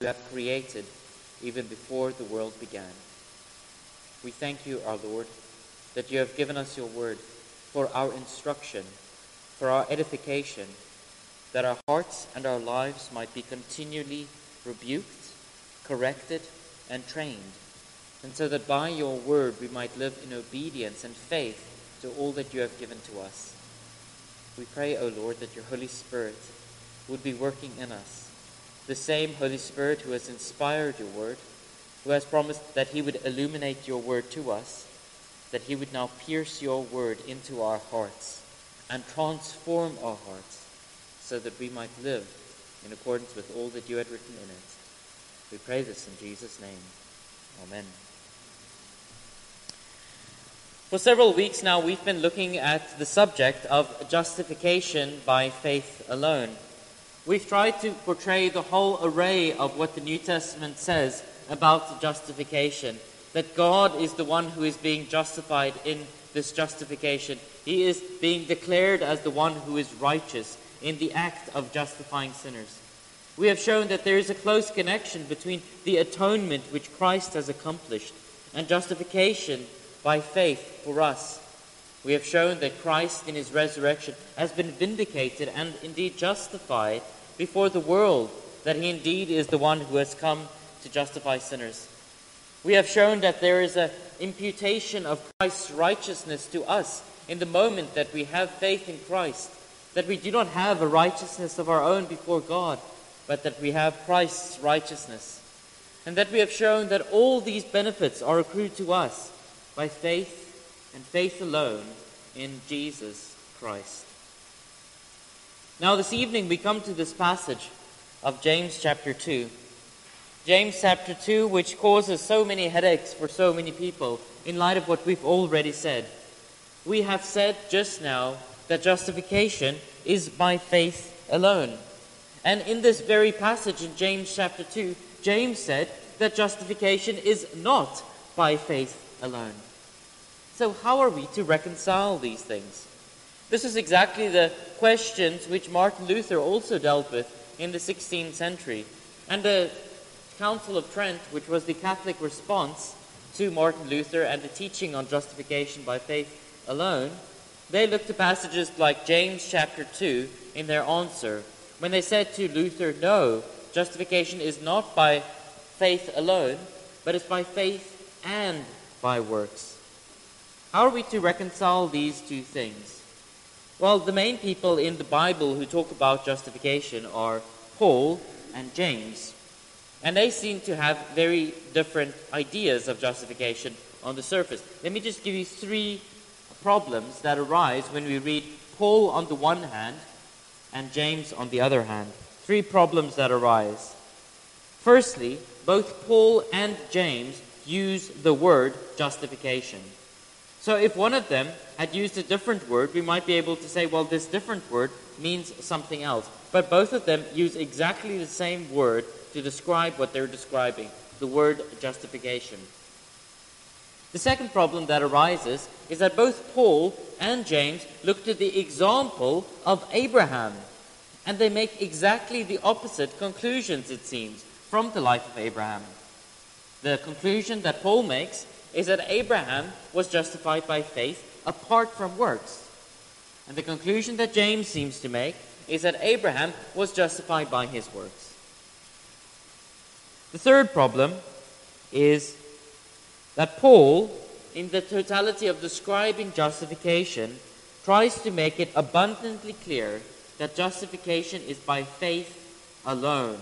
you have created even before the world began. We thank you, our Lord, that you have given us your word for our instruction, for our edification, that our hearts and our lives might be continually rebuked, corrected, and trained, and so that by your word we might live in obedience and faith to all that you have given to us. We pray, O Lord, that your Holy Spirit would be working in us, the same Holy Spirit who has inspired your word, who has promised that he would illuminate your word to us, that he would now pierce your word into our hearts and transform our hearts so that we might live in accordance with all that you had written in it. We pray this in Jesus' name. Amen. For several weeks now, we've been looking at the subject of justification by faith alone. We've tried to portray the whole array of what the New Testament says about justification, that God is the one who is being justified in this justification. He is being declared as the one who is righteous in the act of justifying sinners. We have shown that there is a close connection between the atonement which Christ has accomplished and justification by faith for us. We have shown that Christ in his resurrection has been vindicated and indeed justified before the world, that he indeed is the one who has come to justify sinners. We have shown that there is an imputation of Christ's righteousness to us in the moment that we have faith in Christ, that we do not have a righteousness of our own before God, but that we have Christ's righteousness. And that we have shown that all these benefits are accrued to us by faith and faith alone in Jesus Christ. Now this evening we come to this passage of James chapter 2. James chapter 2, which causes so many headaches for so many people in light of what we've already said. We have said just now that justification is by faith alone. And in this very passage in James chapter 2, James said that justification is not by faith alone. So how are we to reconcile these things? This is exactly the questions which Martin Luther also dealt with in the 16th century. And the Council of Trent, which was the Catholic response to Martin Luther and the teaching on justification by faith alone, they looked to passages like James chapter 2 in their answer, when they said to Luther, no, justification is not by faith alone, but it's by faith and by works. How are we to reconcile these two things? Well, the main people in the Bible who talk about justification are Paul and James. And they seem to have very different ideas of justification on the surface. Let me just give you three problems that arise when we read Paul on the one hand and James on the other hand. Three problems that arise. Firstly, both Paul and James use the word justification. So if one of them had used a different word, we might be able to say, well, this different word means something else. But both of them use exactly the same word to describe what they're describing, the word justification. The second problem that arises is that both Paul and James look to the example of Abraham, and they make exactly the opposite conclusions, it seems, from the life of Abraham. The conclusion that Paul makes is that Abraham was justified by faith apart from works. And the conclusion that James seems to make is that Abraham was justified by his works. The third problem is that Paul, in the totality of describing justification, tries to make it abundantly clear that justification is by faith alone,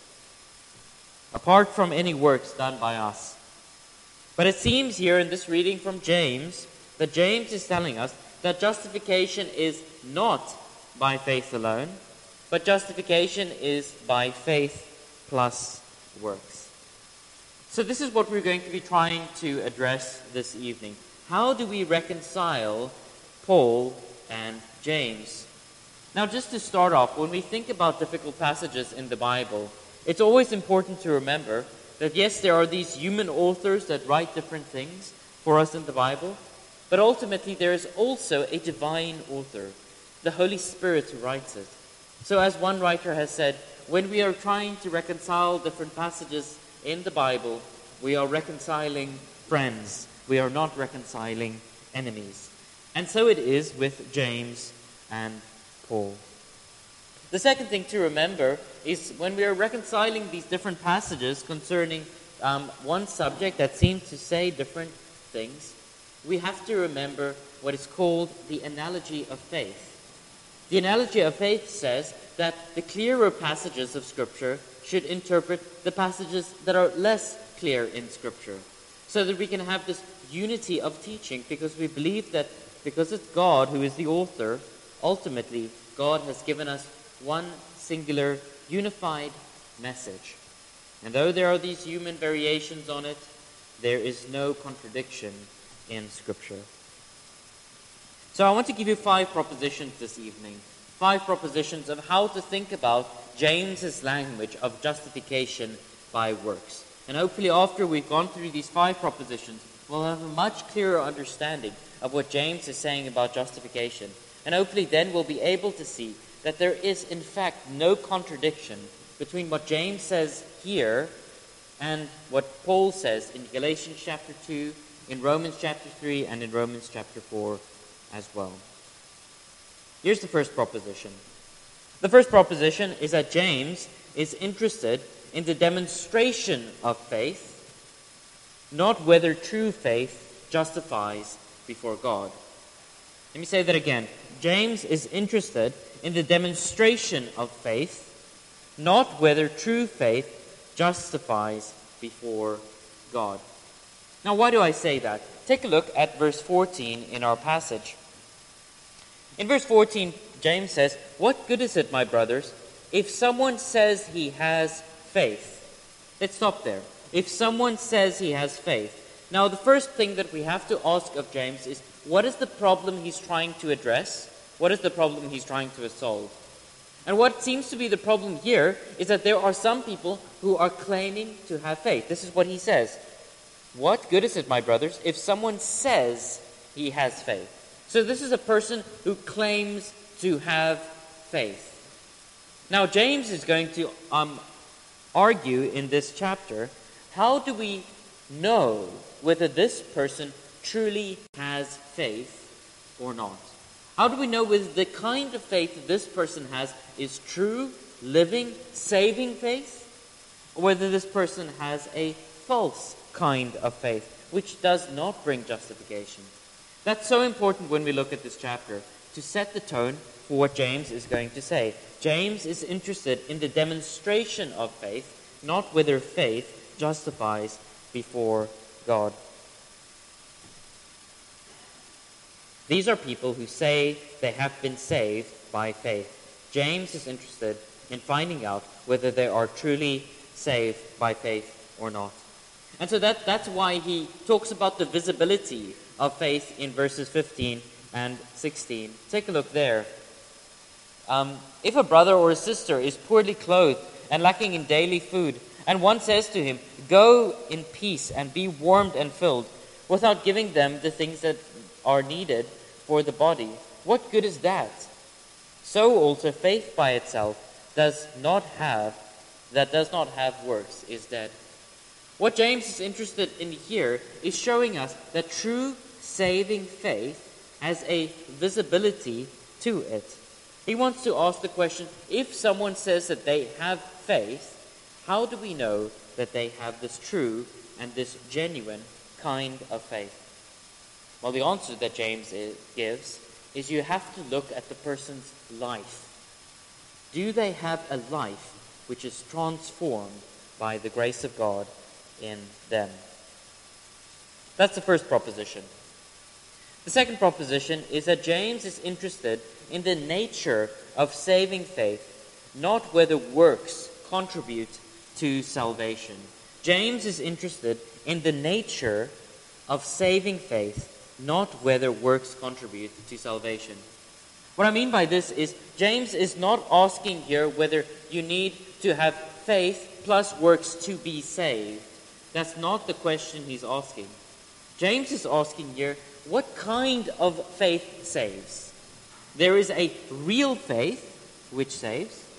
apart from any works done by us. But it seems here in this reading from James that James is telling us that justification is not by faith alone, but justification is by faith plus works. So this is what we're going to be trying to address this evening. How do we reconcile Paul and James? Now, just to start off, when we think about difficult passages in the Bible, it's always important to remember that yes, there are these human authors that write different things for us in the Bible, but ultimately there is also a divine author, the Holy Spirit, who writes it. So as one writer has said, when we are trying to reconcile different passages in the Bible, we are reconciling friends. We are not reconciling enemies. And so it is with James and Paul. The second thing to remember is when we are reconciling these different passages concerning one subject that seems to say different things, we have to remember what is called the analogy of faith. The analogy of faith says that the clearer passages of Scripture should interpret the passages that are less clear in Scripture, so that we can have this unity of teaching, because we believe that because it's God who is the author, ultimately God has given us one singular, unified message. And though there are these human variations on it, there is no contradiction in Scripture. So I want to give you 5 propositions this evening. 5 propositions of how to think about James's language of justification by works. And hopefully after we've gone through these 5 propositions, we'll have a much clearer understanding of what James is saying about justification. And hopefully then we'll be able to see that there is in fact no contradiction between what James says here and what Paul says in Galatians chapter 2, in Romans chapter 3, and in Romans chapter 4 as well. Here's the first proposition. The first proposition is that James is interested in the demonstration of faith, not whether true faith justifies before God. Let me say that again. James is interested in the demonstration of faith, not whether true faith justifies before God. Now, why do I say that? Take a look at verse 14 in our passage. In verse 14, James says, "What good is it, my brothers, if someone says he has faith?" Let's stop there. If someone says he has faith. Now, the first thing that we have to ask of James is, what is the problem he's trying to address? What is the problem he's trying to solve? And what seems to be the problem here is that there are some people who are claiming to have faith. This is what he says. "What good is it, my brothers, if someone says he has faith?" So this is a person who claims to have faith. Now, James is going to argue in this chapter, how do we know whether this person truly has faith or not? How do we know whether the kind of faith that this person has is true, living, saving faith, or whether this person has a false kind of faith, which does not bring justification? That's so important when we look at this chapter, to set the tone for what James is going to say. James is interested in the demonstration of faith, not whether faith justifies before God. These are people who say they have been saved by faith. James is interested in finding out whether they are truly saved by faith or not. And so that's why he talks about the visibility of faith in verses 15 and 16. Take a look there. If a brother or a sister is poorly clothed and lacking in daily food, and one says to him, "Go in peace and be warmed and filled," without giving them the things that are needed for the body, what good is that? So also faith by itself does not have works is dead. What James is interested in here is showing us that true saving faith has a visibility to it. He wants to ask the question, if someone says that they have faith, how do we know that they have this true and this genuine kind of faith? Well, the answer that James gives is you have to look at the person's life. Do they have a life which is transformed by the grace of God in them? That's the first proposition. The second proposition is that James is interested in the nature of saving faith, not whether works contribute to salvation. James is interested in the nature of saving faith, not whether works contribute to salvation. What I mean by this is James is not asking here whether you need to have faith plus works to be saved. That's not the question he's asking. James is asking here, what kind of faith saves? There is a real faith which saves,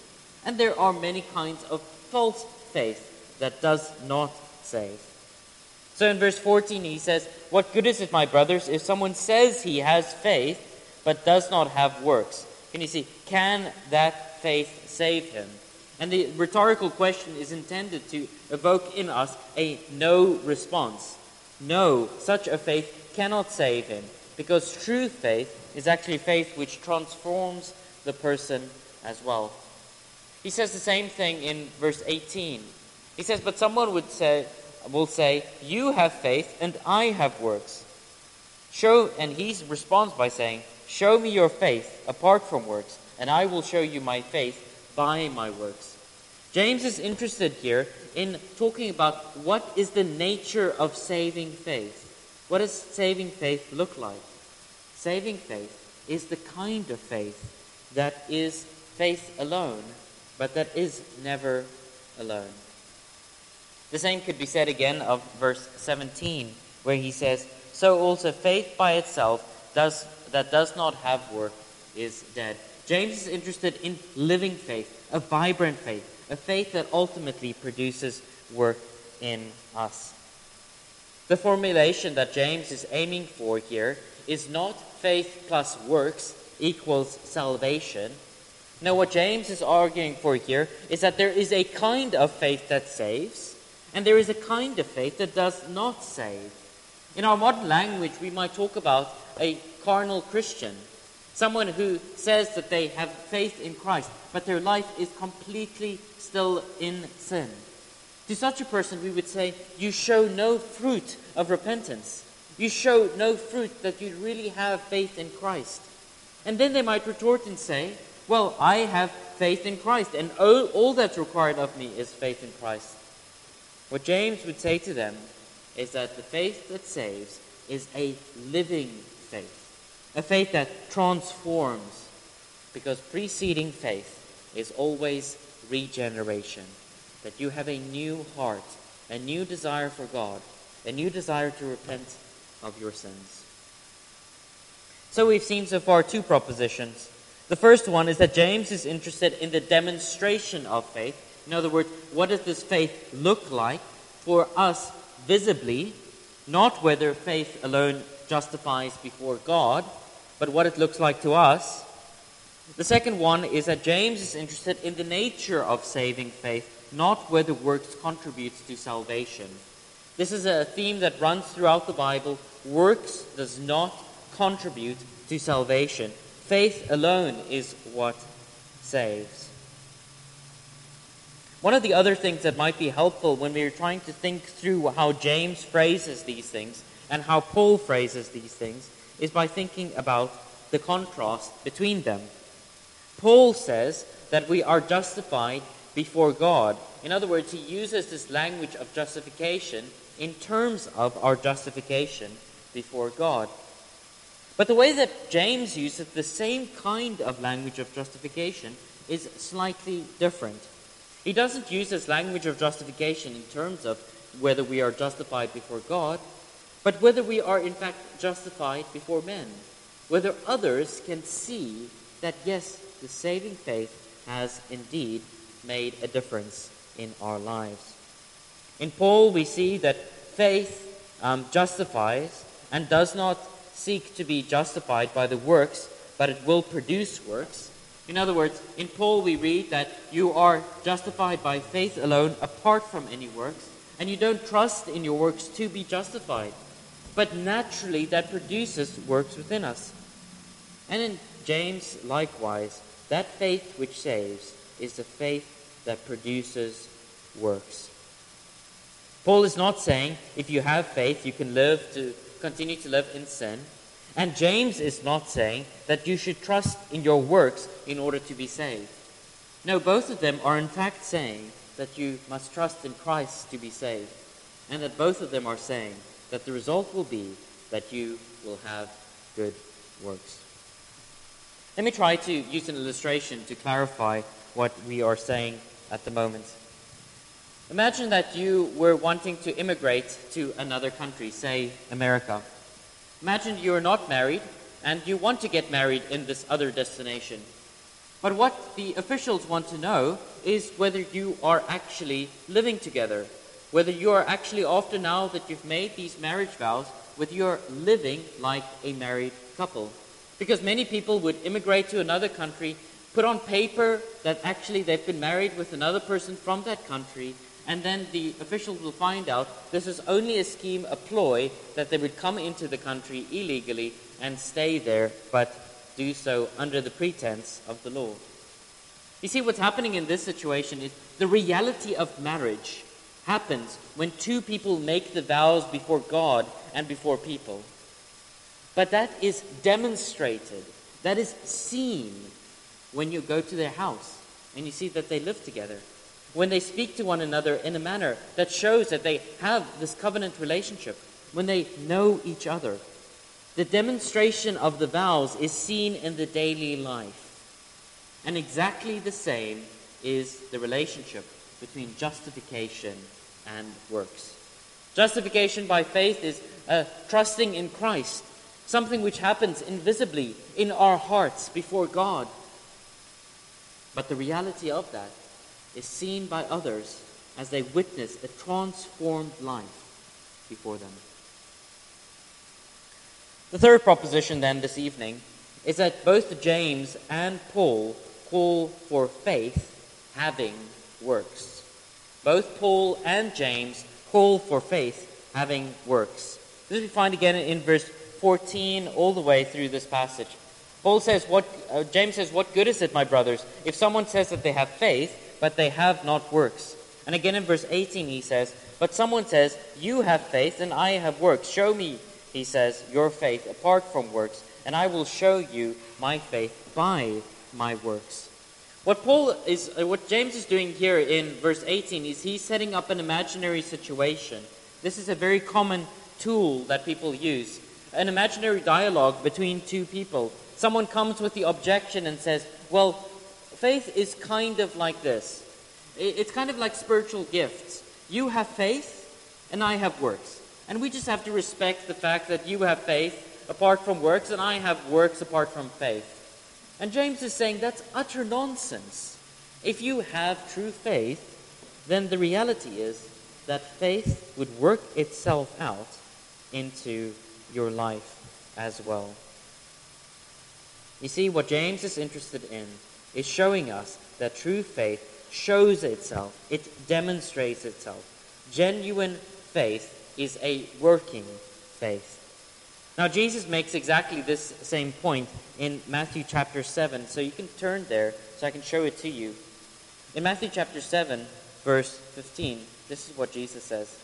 And there are many kinds of false faith that does not save. So in verse 14 he says, "What good is it, my brothers, if someone says he has faith but does not have works?" Can you see, can that faith save him? And the rhetorical question is intended to evoke in us a no response. No, such a faith cannot save him, because true faith is actually faith which transforms the person as well. He says the same thing in verse 18. He says, "But someone will say, you have faith and I have works. And he responds by saying, show me your faith apart from works, and I will show you my faith by my works." James is interested here in talking about what is the nature of saving faith. What does saving faith look like? Saving faith is the kind of faith that is faith alone, but that is never alone. The same could be said again of verse 17, where he says, "So also faith by itself that does not have work is dead." James is interested in living faith, a vibrant faith, a faith that ultimately produces work in us. The formulation that James is aiming for here is not faith plus works equals salvation. No, what James is arguing for here is that there is a kind of faith that saves, and there is a kind of faith that does not save. In our modern language, we might talk about a carnal Christian, someone who says that they have faith in Christ, but their life is completely still in sin. To such a person, we would say, you show no fruit of repentance. You show no fruit that you really have faith in Christ. And then they might retort and say, well, I have faith in Christ, and all that's required of me is faith in Christ. What James would say to them is that the faith that saves is a living faith, a faith that transforms, because preceding faith is always regeneration, that you have a new heart, a new desire for God, a new desire to repent of your sins. So we've seen so far two propositions. The first one is that James is interested in the demonstration of faith. In other words, what does this faith look like for us visibly? Not whether faith alone justifies before God, but what it looks like to us. The second one is that James is interested in the nature of saving faith, not whether works contributes to salvation. This is a theme that runs throughout the Bible. Works does not contribute to salvation. Faith alone is what saves. One of the other things that might be helpful when we're trying to think through how James phrases these things and how Paul phrases these things is by thinking about the contrast between them. Paul says that we are justified before God. In other words, he uses this language of justification in terms of our justification before God. But the way that James uses the same kind of language of justification is slightly different. He doesn't use this language of justification in terms of whether we are justified before God, but whether we are in fact justified before men. Whether others can see that, yes, the saving faith has indeed made a difference in our lives. In Paul, we see that faith justifies and does not seek to be justified by the works, but it will produce works. In other words, in Paul we read that you are justified by faith alone apart from any works, and you don't trust in your works to be justified. But naturally that produces works within us. And in James, likewise, that faith which saves is the faith that produces works. Paul is not saying if you have faith you can continue to live in sin. And James is not saying that you should trust in your works in order to be saved. No, both of them are in fact saying that you must trust in Christ to be saved. And that both of them are saying that the result will be that you will have good works. Let me try to use an illustration to clarify what we are saying at the moment. Imagine that you were wanting to immigrate to another country, say America. Imagine you are not married and you want to get married in this other destination. But what the officials want to know is whether you are actually living together, whether you are actually, after now that you've made these marriage vows, whether you're living like a married couple. Because many people would immigrate to another country, put on paper that actually they've been married with another person from that country, and then the officials will find out this is only a scheme, a ploy, that they would come into the country illegally and stay there, but do so under the pretense of the law. You see, what's happening in this situation is the reality of marriage happens when two people make the vows before God and before people. But that is demonstrated, that is seen when you go to their house and you see that they live together. When they speak to one another in a manner that shows that they have this covenant relationship, when they know each other. The demonstration of the vows is seen in the daily life. And exactly the same is the relationship between justification and works. Justification by faith is trusting in Christ, something which happens invisibly in our hearts before God. But the reality of that is seen by others as they witness a transformed life before them. The third proposition then this evening is that both James and Paul call for faith having works. Both Paul and James call for faith having works. This we find again in verse 14 all the way through this passage. Paul says, James says, "What good is it, my brothers, if someone says that they have faith, but they have not works?" And again in verse 18 he says, "But someone says, you have faith and I have works. Show me," he says, "your faith apart from works, and I will show you my faith by my works." What James is doing here in verse 18 is he's setting up an imaginary situation. This is a very common tool that people use. An imaginary dialogue between two people. Someone comes with the objection and says, well, faith is kind of like this. It's kind of like spiritual gifts. You have faith and I have works. And we just have to respect the fact that you have faith apart from works and I have works apart from faith. And James is saying that's utter nonsense. If you have true faith, then the reality is that faith would work itself out into your life as well. You see, what James is interested in is showing us that true faith shows itself, it demonstrates itself. Genuine faith is a working faith. Now, Jesus makes exactly this same point in Matthew chapter 7. So you can turn there so I can show it to you. In Matthew chapter 7, verse 15, this is what Jesus says.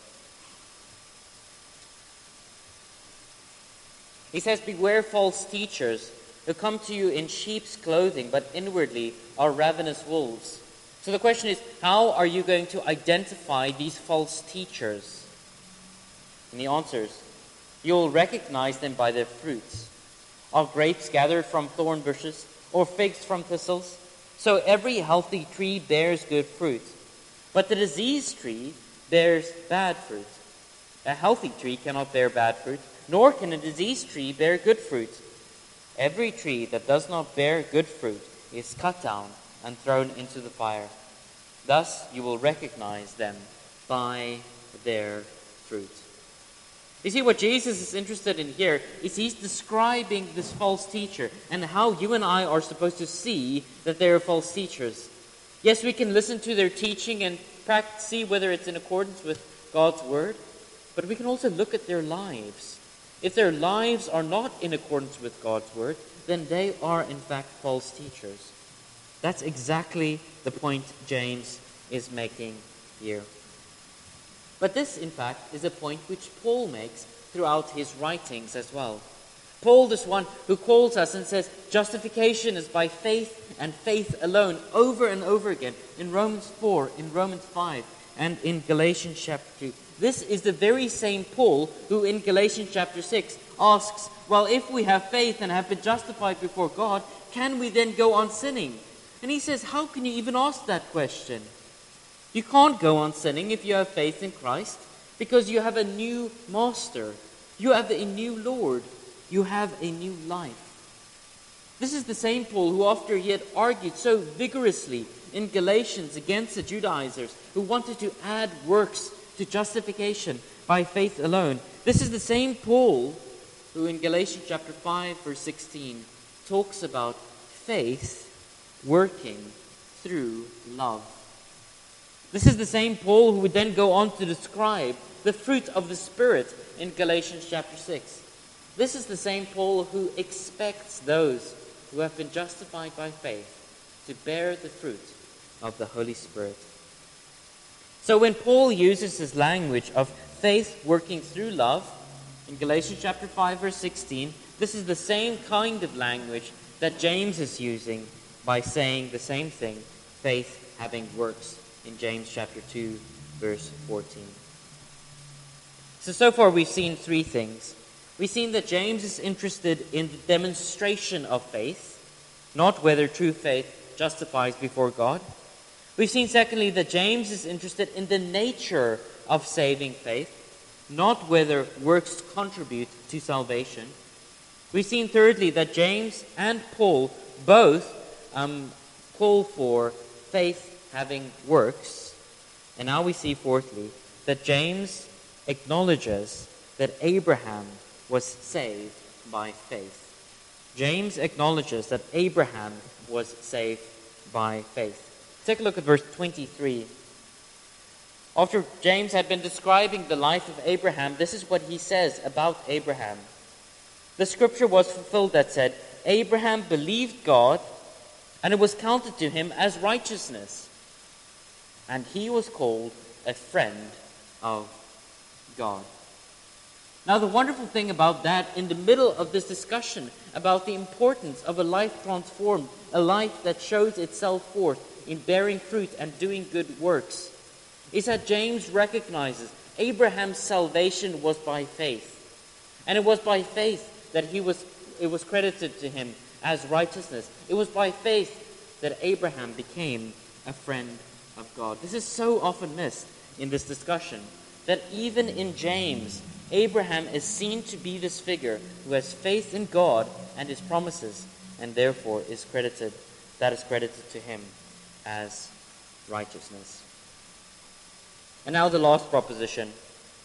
He says, "Beware false teachers who come to you in sheep's clothing, but inwardly are ravenous wolves." So the question is, how are you going to identify these false teachers? And he answers, you'll recognize them by their fruits. Are grapes gathered from thorn bushes, or figs from thistles? So every healthy tree bears good fruit, but the diseased tree bears bad fruit. A healthy tree cannot bear bad fruit, nor can a diseased tree bear good fruit. Every tree that does not bear good fruit is cut down and thrown into the fire. Thus you will recognize them by their fruit. You see, what Jesus is interested in here is he's describing this false teacher and how you and I are supposed to see that they are false teachers. Yes, we can listen to their teaching and see whether it's in accordance with God's word, but we can also look at their lives. If their lives are not in accordance with God's word, then they are in fact false teachers. That's exactly the point James is making here. But this, in fact, is a point which Paul makes throughout his writings as well. Paul, this one who calls us and says justification is by faith and faith alone, over and over again, in Romans 4, in Romans 5, and in Galatians chapter 2. This is the very same Paul who in Galatians chapter 6 asks, well, if we have faith and have been justified before God, can we then go on sinning? And he says, how can you even ask that question? You can't go on sinning if you have faith in Christ, because you have a new master. You have a new Lord. You have a new life. This is the same Paul who, after he had argued so vigorously in Galatians against the Judaizers who wanted to add works to justification by faith alone, this is the same Paul who in Galatians chapter 5 verse 16 talks about faith working through love. This is the same Paul who would then go on to describe the fruit of the Spirit in Galatians chapter 6. This is the same Paul who expects those who have been justified by faith to bear the fruit of the Holy Spirit. So when Paul uses this language of faith working through love in Galatians chapter 5 verse 16, this is the same kind of language that James is using by saying the same thing, faith having works, in James chapter 2 verse 14. So far we've seen three things. We've seen that James is interested in the demonstration of faith, not whether true faith justifies before God. We've seen, secondly, that James is interested in the nature of saving faith, not whether works contribute to salvation. We've seen, thirdly, that James and Paul both call for faith having works. And now we see, fourthly, that James acknowledges that Abraham was saved by faith. James acknowledges that Abraham was saved by faith. Take a look at verse 23. After James had been describing the life of Abraham, this is what he says about Abraham. The scripture was fulfilled that said, Abraham believed God, and it was counted to him as righteousness. And he was called a friend of God. Now, the wonderful thing about that, in the middle of this discussion about the importance of a life transformed, a life that shows itself forth in bearing fruit and doing good works, is that James recognizes Abraham's salvation was by faith. And it was by faith that it was credited to him as righteousness. It was by faith that Abraham became a friend of God. This is so often missed in this discussion, that even in James, Abraham is seen to be this figure who has faith in God and his promises, and therefore is credited to him as righteousness. And now the last proposition.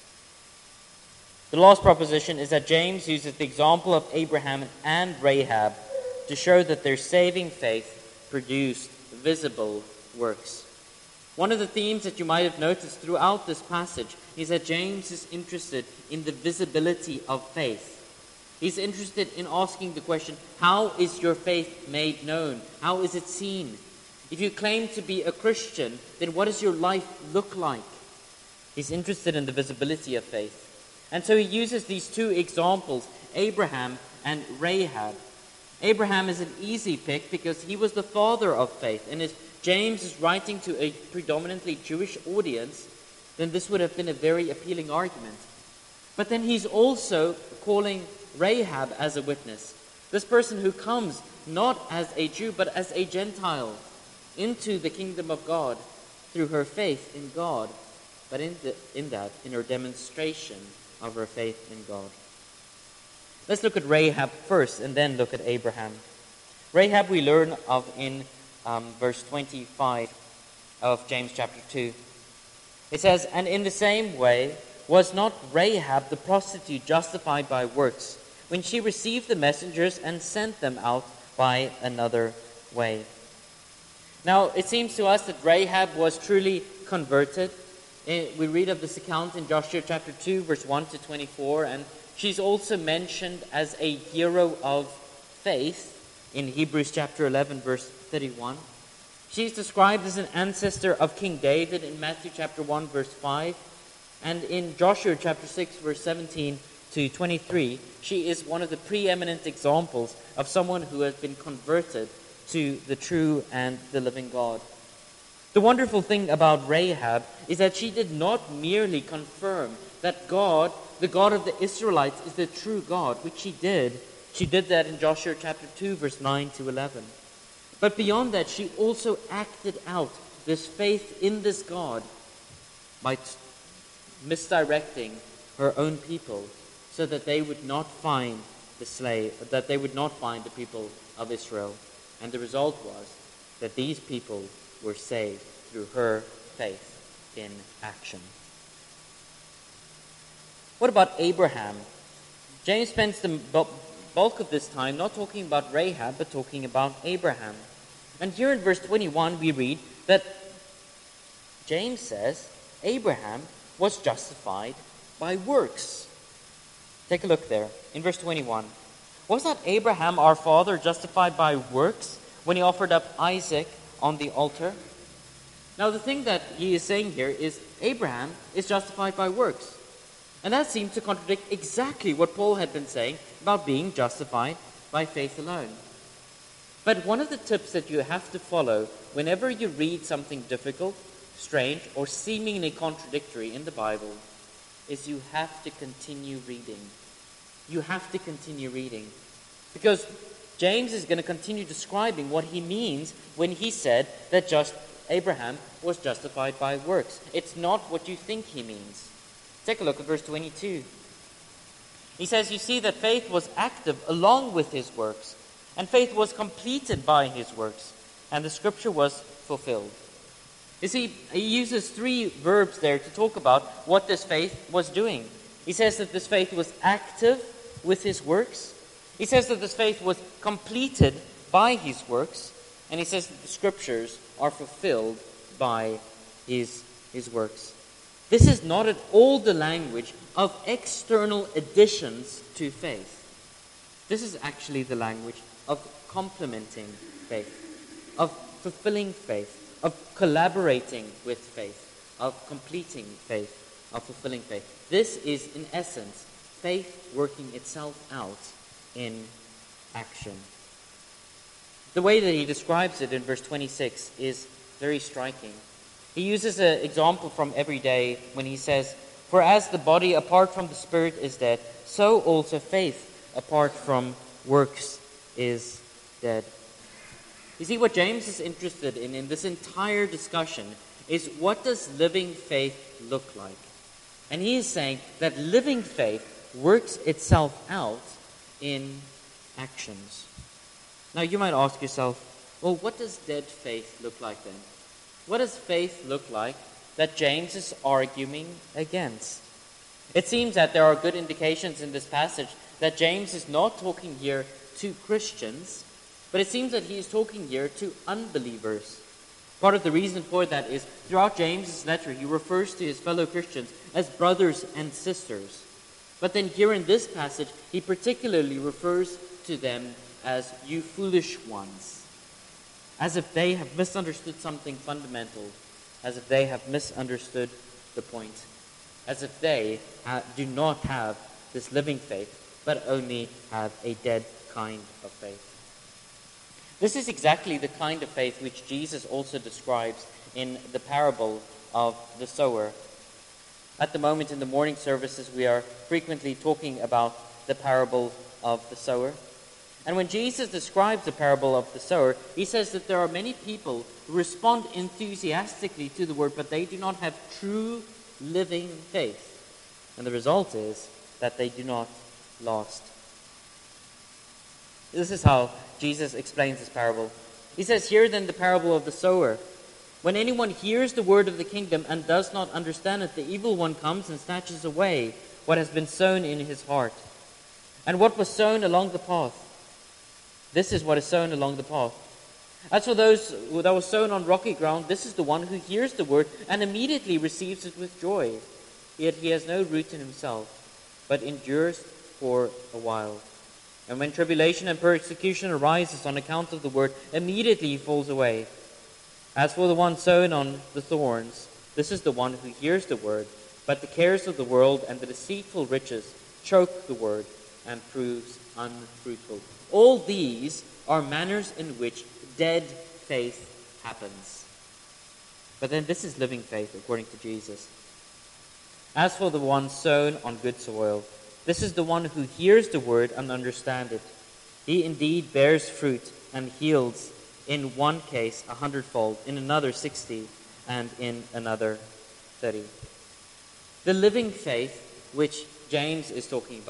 The last proposition is that James uses the example of Abraham and Rahab to show that their saving faith produced visible works. One of the themes that you might have noticed throughout this passage is that James is interested in the visibility of faith. He's interested in asking the question, how is your faith made known? How is it seen? If you claim to be a Christian, then what does your life look like? He's interested in the visibility of faith. And so he uses these two examples, Abraham and Rahab. Abraham is an easy pick because he was the father of faith. And if James is writing to a predominantly Jewish audience, then this would have been a very appealing argument. But then he's also calling Rahab as a witness. This person who comes not as a Jew, but as a Gentile into the kingdom of God through her faith in God, but in her demonstration of her faith in God. Let's look at Rahab first and then look at Abraham. Rahab we learn of in verse 25 of James chapter 2. It says, "And in the same way was not Rahab the prostitute justified by works, when she received the messengers and sent them out by another way." Now, it seems to us that Rahab was truly converted. We read of this account in Joshua chapter 2, verse 1 to 24, and she's also mentioned as a hero of faith in Hebrews chapter 11, verse 31. She's described as an ancestor of King David in Matthew chapter 1, verse 5. And in Joshua chapter 6, verse 17 to 23, she is one of the preeminent examples of someone who has been converted to the true and the living God. The wonderful thing about Rahab is that she did not merely confirm that God, the God of the Israelites, is the true God, which she did. She did that in Joshua chapter 2, verse 9 to 11. But beyond that, she also acted out this faith in this God by misdirecting her own people so that they would not find that they would not find the people of Israel. And the result was that these people were saved through her faith in action. What about Abraham? James spends the bulk of this time not talking about Rahab, but talking about Abraham. And here in verse 21 we read that James says Abraham was justified by works. Take a look there in verse 21. Was not Abraham our father justified by works when he offered up Isaac on the altar? Now the thing that he is saying here is Abraham is justified by works. And that seems to contradict exactly what Paul had been saying about being justified by faith alone. But one of the tips that you have to follow whenever you read something difficult, strange, or seemingly contradictory in the Bible is you have to continue reading. You have to continue reading. Because James is going to continue describing what he means when he said that Abraham was justified by works. It's not what you think he means. Take a look at verse 22. He says, you see that faith was active along with his works, and faith was completed by his works, and the scripture was fulfilled. You see, he uses three verbs there to talk about what this faith was doing. He says that this faith was active with his works. He says that this faith was completed by his works. And he says that the scriptures are fulfilled by his works. This is not at all the language of external additions to faith. This is actually the language of complementing faith, of fulfilling faith, of collaborating with faith, of completing faith, of fulfilling faith. This is, in essence, faith working itself out in action. The way that he describes it in verse 26 is very striking. He uses an example from every day when he says, for as the body apart from the spirit is dead, so also faith apart from works is dead. You see, what James is interested in this entire discussion is what does living faith look like? And he is saying that living faith works itself out in actions. Now you might ask yourself, well, what does dead faith look like then? What does faith look like that James is arguing against? It seems that there are good indications in this passage that James is not talking here to Christians, but it seems that he is talking here to unbelievers. Part of the reason for that is throughout James's letter, he refers to his fellow Christians as brothers and sisters. But then here in this passage, he particularly refers to them as you foolish ones, as if they have misunderstood something fundamental, as if they have misunderstood the point, as if they do not have this living faith, but only have a dead kind of faith. This is exactly the kind of faith which Jesus also describes in the parable of the sower. At the moment in the morning services, we are frequently talking about the parable of the sower. And when Jesus describes the parable of the sower, he says that there are many people who respond enthusiastically to the word, but they do not have true living faith. And the result is that they do not last. This is how Jesus explains this parable. He says, hear then the parable of the sower. When anyone hears the word of the kingdom and does not understand it, the evil one comes and snatches away what has been sown in his heart. And what was sown along the path? This is what is sown along the path. As for those that was sown on rocky ground, this is the one who hears the word and immediately receives it with joy. Yet he has no root in himself, but endures for a while. And when tribulation and persecution arises on account of the word, immediately he falls away. As for the one sown on the thorns, this is the one who hears the word, but the cares of the world and the deceitful riches choke the word and proves unfruitful. All these are manners in which dead faith happens. But then this is living faith according to Jesus. As for the one sown on good soil, this is the one who hears the word and understands it. He indeed bears fruit and yields, in one case 100-fold, in another 60, and in another 30. The living faith which James is talking about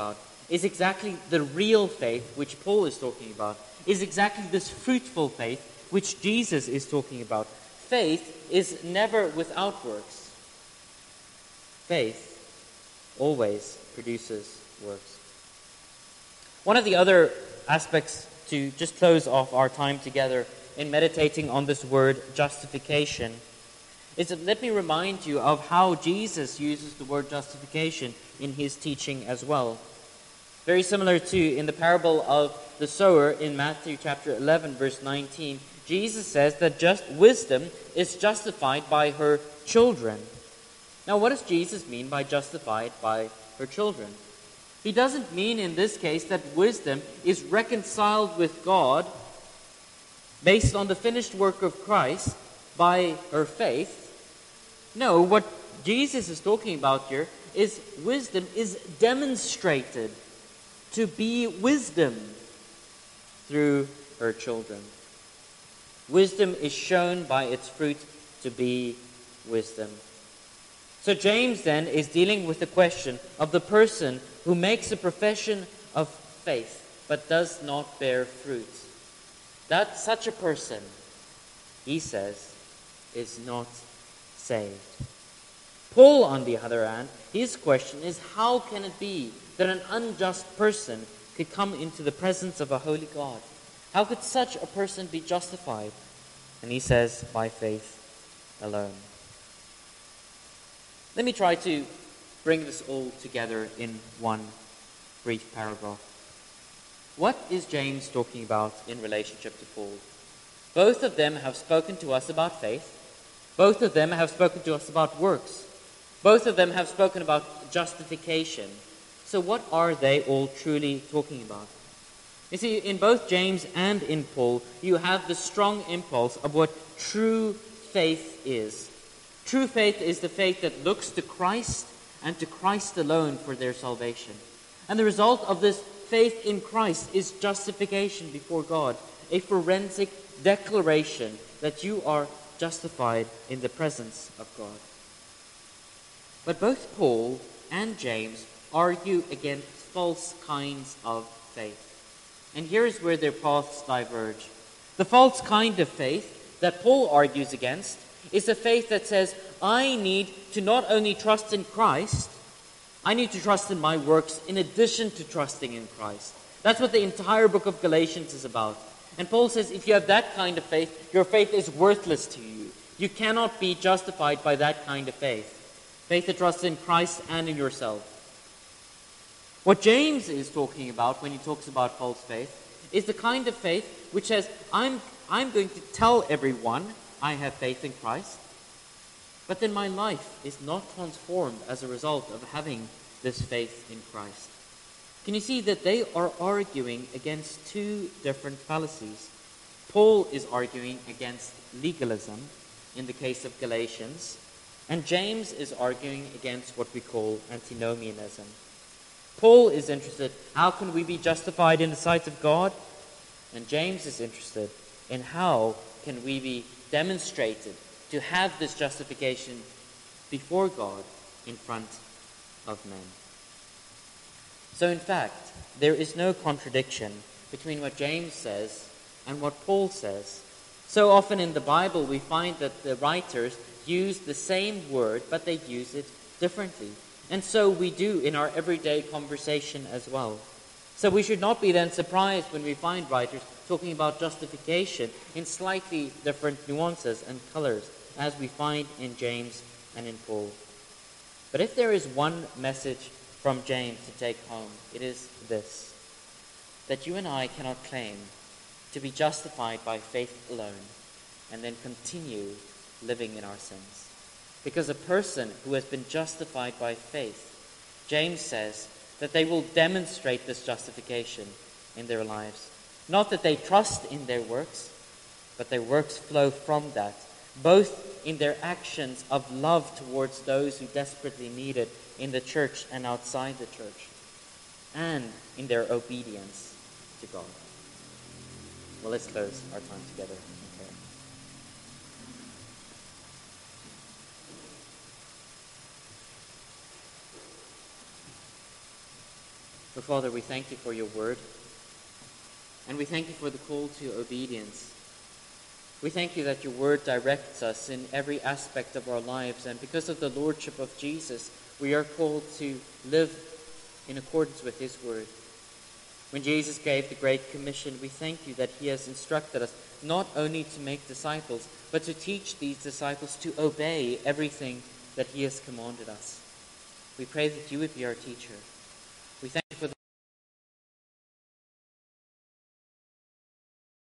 is exactly the real faith which Paul is talking about, is exactly this fruitful faith which Jesus is talking about. Faith is never without works. Faith always produces works. One of the other aspects to just close off our time together in meditating on this word justification is that let me remind you of how Jesus uses the word justification in his teaching as well. Very similar to in the parable of the sower in Matthew chapter 11 verse 19, Jesus says that just wisdom is justified by her children. Now what does Jesus mean by justified by her children? He doesn't mean in this case that wisdom is reconciled with God based on the finished work of Christ by her faith. No, what Jesus is talking about here is wisdom is demonstrated to be wisdom through her children. Wisdom is shown by its fruit to be wisdom. So James then is dealing with the question of the person who makes a profession of faith but does not bear fruit. That such a person, he says, is not saved. Paul, on the other hand, his question is, how can it be that an unjust person could come into the presence of a holy God? How could such a person be justified? And he says, by faith alone. Let me try to bring this all together in one brief paragraph. What is James talking about in relationship to Paul? Both of them have spoken to us about faith. Both of them have spoken to us about works. Both of them have spoken about justification. So what are they all truly talking about? You see, in both James and in Paul, you have the strong impulse of what true faith is. True faith is the faith that looks to Christ and to Christ alone for their salvation. And the result of this faith in Christ is justification before God, a forensic declaration that you are justified in the presence of God. But both Paul and James argue against false kinds of faith. And here's where their paths diverge. The false kind of faith that Paul argues against is a faith that says, I need to not only trust in Christ, I need to trust in my works in addition to trusting in Christ. That's what the entire book of Galatians is about. And Paul says, if you have that kind of faith, your faith is worthless to you. You cannot be justified by that kind of faith. Faith that trusts in Christ and in yourself. What James is talking about when he talks about false faith is the kind of faith which says, I'm going to tell everyone I have faith in Christ, but then my life is not transformed as a result of having this faith in Christ. Can you see that they are arguing against two different fallacies? Paul is arguing against legalism in the case of Galatians, and James is arguing against what we call antinomianism. Paul is interested, how can we be justified in the sight of God? And James is interested in how can we be demonstrated to have this justification before God in front of men. So in fact, there is no contradiction between what James says and what Paul says. So often in the Bible we find that the writers use the same word, but they use it differently. And so we do in our everyday conversation as well. So we should not be then surprised when we find writers talking about justification in slightly different nuances and colors, as we find in James and in Paul. But if there is one message from James to take home, it is this: that you and I cannot claim to be justified by faith alone and then continue living in our sins. Because a person who has been justified by faith, James says that they will demonstrate this justification in their lives. Not that they trust in their works, but their works flow from that, both in their actions of love towards those who desperately need it in the church and outside the church, and in their obedience to God. Well, let's close our time together in prayer. Oh, Father, we thank you for your word, and we thank you for the call to obedience. We thank you that your word directs us in every aspect of our lives, and because of the lordship of Jesus, we are called to live in accordance with his word. When Jesus gave the Great Commission, we thank you that he has instructed us not only to make disciples, but to teach these disciples to obey everything that he has commanded us. We pray that you would be our teacher.